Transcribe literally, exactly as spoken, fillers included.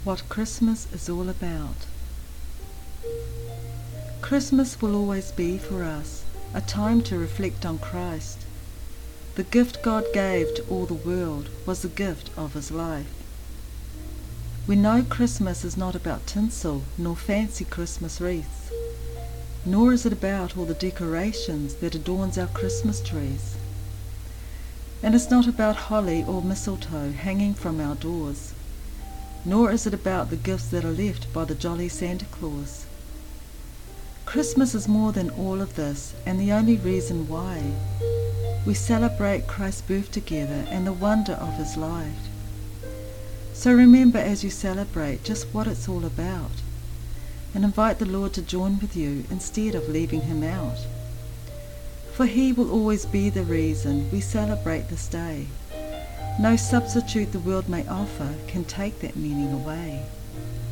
What Christmas is all about. Christmas will always be for us a time to reflect on Christ. The gift God gave to all the world was the gift of his life. We know Christmas is not about tinsel nor fancy Christmas wreaths, nor is it about all the decorations that adorns our Christmas trees. And it's not about holly or mistletoe hanging from our doors, nor is it about the gifts that are left by the jolly Santa Claus. Christmas is more than all of this, and the only reason why. We celebrate Christ's birth together and the wonder of his life. So remember as you celebrate just what it's all about, and invite the Lord to join with you instead of leaving him out. For he will always be the reason we celebrate this day. No substitute the world may offer can take that meaning away.